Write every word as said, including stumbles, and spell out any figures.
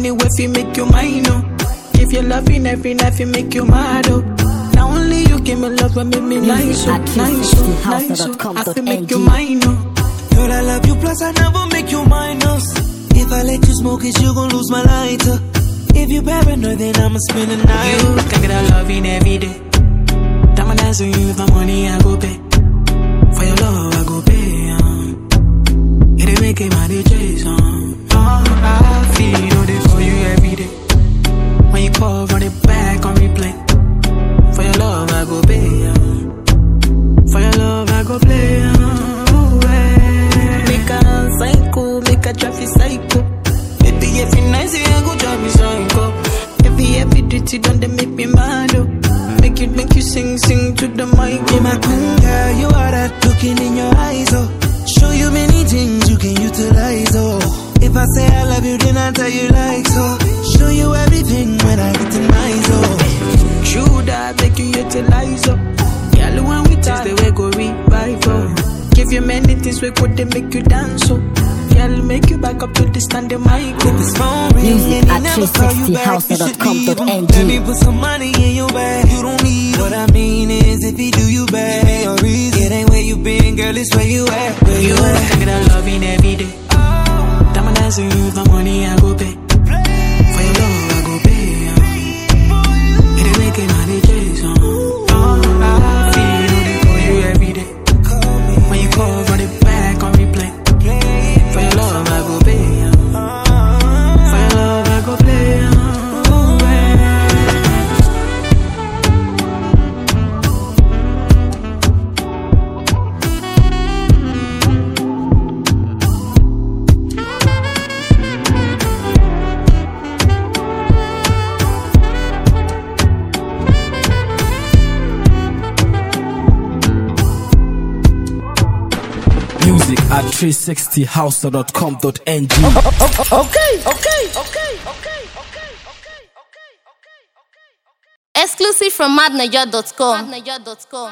anywhere fi make you mine, oh. Give you loving every night fi make you mad, oh. Now only you give me love and make me nice, oh, nice, oh, nice, oh. I fi make you mine, oh. Girl, I love you, plus I never make you minus. If I let you smoke it, you gon' lose my lighter. If you paranoid, then I'ma spend the night. You can get a loving every day. Diamond dance with you, for money I go pay. For your love I go pay, um. It ain't making my D Js, um. Oh, I feel it for you every day. When you call, run it back on replay. For your love I go pay, um. For your love I go play, um. Oh, hey. Make a psycho, make a traffic psycho. Baby, every night say I go drive me psycho. Every every duty done they make me mad, oh. Make you make you sing, sing to the mic. Yeah, my queen girl, you are that looking in your eyes, oh. Show you many things you can utilize, oh. If I say I love you, then I tell you like so. Show you everything when I get to my zone. True that make you utilize, oh. Girl, when we taste the way go revive, oh. Give you many things we could they make you dance, oh. Girl, make you back up to the standing mic. If this phone ring Music and at he never call you back, you should leave him. Let me put some money in your bag. You don't need him. What I mean is, if he do you bad, ain't no reason. It ain't where you been, girl, it's where you at. Where you, you at? Take that loving every day. Diamond dancing you for money I go pay. For your love I go pay. Um. It ain't making my D Js, um. Oh, I feel it for you every day. When you call, run it back on replay. For your love I go pay, um. For your love I go play, um. Music at three sixty house dot com dot n g. Okay, okay, okay, okay, okay, okay, okay, okay. Exclusive from madnaja dot com.